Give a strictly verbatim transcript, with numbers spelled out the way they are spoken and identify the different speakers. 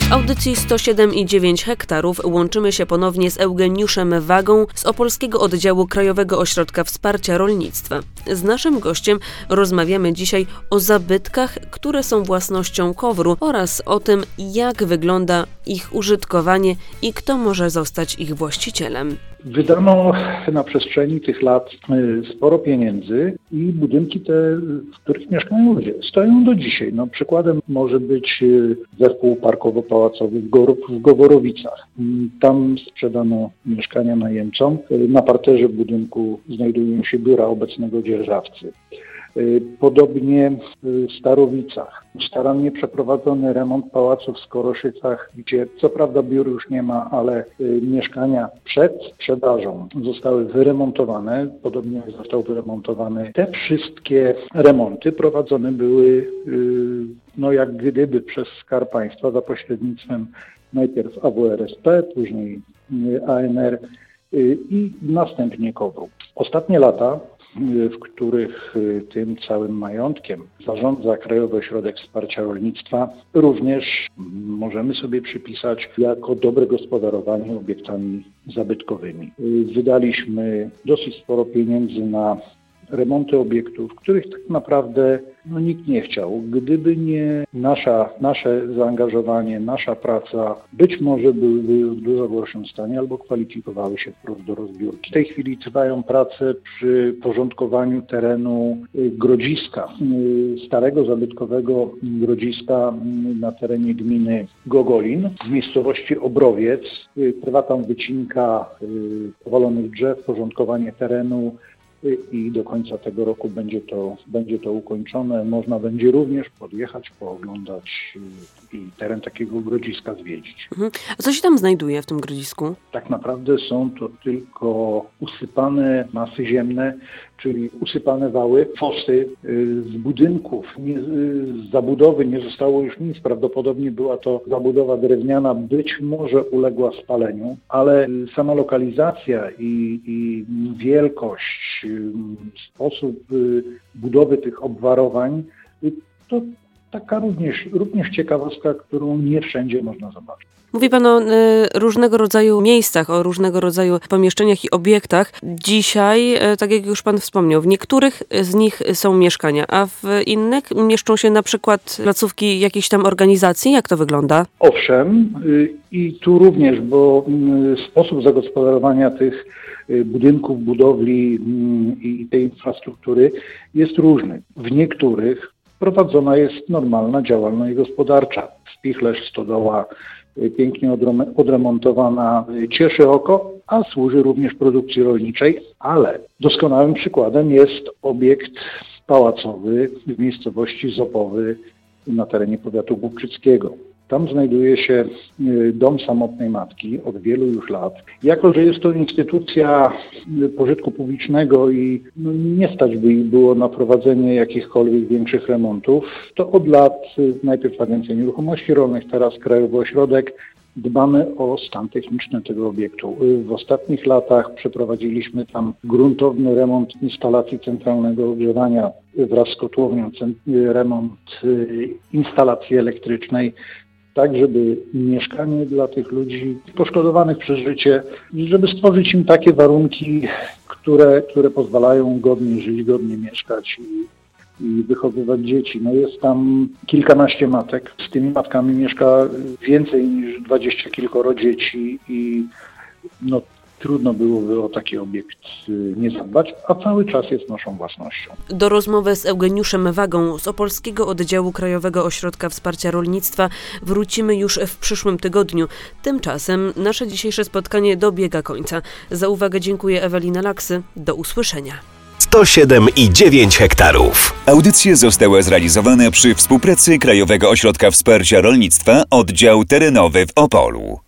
Speaker 1: W audycji sto siedem i dziewięć hektarów łączymy się ponownie z Eugeniuszem Wagą z Opolskiego Oddziału Krajowego Ośrodka Wsparcia Rolnictwa. Z naszym gościem rozmawiamy dzisiaj o zabytkach, które są własnością KOWR-u oraz o tym, jak wygląda ich użytkowanie i kto może zostać ich właścicielem.
Speaker 2: Wydano na przestrzeni tych lat sporo pieniędzy i budynki te, w których mieszkają ludzie, stoją do dzisiaj. No, przykładem może być zespół parkowo-pałacowy w, Gor- w Goworowicach. Tam sprzedano mieszkania najemcom. Na parterze budynku znajdują się biura obecnego dzierżawcy. Podobnie w Starowicach. Starannie przeprowadzony remont pałacu w Skoroszycach, gdzie co prawda biur już nie ma, ale mieszkania przed sprzedażą zostały wyremontowane. Podobnie został wyremontowany. Te wszystkie remonty prowadzone były no jak gdyby przez Skarb Państwa za pośrednictwem najpierw A W R S P, później A N R i następnie KOWR-u. Ostatnie lata, w których tym całym majątkiem zarządza Krajowy Ośrodek Wsparcia Rolnictwa, również możemy sobie przypisać jako dobre gospodarowanie obiektami zabytkowymi. Wydaliśmy dosyć sporo pieniędzy na remonty obiektów, których tak naprawdę no, nikt nie chciał. Gdyby nie nasza, nasze zaangażowanie, nasza praca, być może byłyby w dużo gorszym stanie albo kwalifikowały się wprost do rozbiórki. W tej chwili trwają prace przy porządkowaniu terenu grodziska, starego zabytkowego grodziska na terenie gminy Gogolin w miejscowości Obrowiec. Trwa tam wycinka powalonych drzew, porządkowanie terenu, i do końca tego roku będzie to, będzie to ukończone. Można będzie również podjechać, pooglądać i teren takiego grodziska zwiedzić.
Speaker 1: Mhm. A co się tam znajduje w tym grodzisku?
Speaker 2: Tak naprawdę są to tylko usypane masy ziemne, czyli usypane wały, fosy. Z budynków, nie, z zabudowy nie zostało już nic. Prawdopodobnie była to zabudowa drewniana, być może uległa spaleniu, ale sama lokalizacja i, i wielkość, sposób budowy tych obwarowań to taka również, również ciekawostka, którą nie wszędzie można zobaczyć.
Speaker 1: Mówi Pan o y, różnego rodzaju miejscach, o różnego rodzaju pomieszczeniach i obiektach. Dzisiaj, y, tak jak już Pan wspomniał, w niektórych z nich są mieszkania, a w innych mieszczą się na przykład placówki jakiejś tam organizacji. Jak to wygląda?
Speaker 2: Owszem, y, i tu również, bo y, sposób zagospodarowania tych y, budynków, budowli y, i tej infrastruktury jest różny. W niektórych prowadzona jest normalna działalność gospodarcza. Spichlerz, stodoła, pięknie odremontowana, cieszy oko, a służy również produkcji rolniczej, ale doskonałym przykładem jest obiekt pałacowy w miejscowości Zopowy na terenie powiatu głubczyckiego. Tam znajduje się dom samotnej matki od wielu już lat. Jako że jest to instytucja pożytku publicznego i no, nie stać by ich było na prowadzenie jakichkolwiek większych remontów, to od lat najpierw Agencja Nieruchomości Rolnych, teraz Krajowy Ośrodek, dbamy o stan techniczny tego obiektu. W ostatnich latach przeprowadziliśmy tam gruntowny remont instalacji centralnego ogrzewania wraz z kotłownią, remont instalacji elektrycznej, tak żeby mieszkanie dla tych ludzi poszkodowanych przez życie, żeby stworzyć im takie warunki, które, które pozwalają godnie żyć, godnie mieszkać i, i wychowywać dzieci. No jest tam kilkanaście matek. Z tymi matkami mieszka więcej niż dwadzieścia kilkoro dzieci i no, trudno byłoby o taki obiekt nie zadbać, a cały czas jest naszą własnością.
Speaker 1: Do rozmowy z Eugeniuszem Wagą z Opolskiego Oddziału Krajowego Ośrodka Wsparcia Rolnictwa wrócimy już w przyszłym tygodniu. Tymczasem nasze dzisiejsze spotkanie dobiega końca. Za uwagę dziękuję Ewelina Laksy. Do usłyszenia.
Speaker 3: sto siedem i dziewięć hektarów. Audycje zostały zrealizowane przy współpracy Krajowego Ośrodka Wsparcia Rolnictwa, oddział terenowy w Opolu.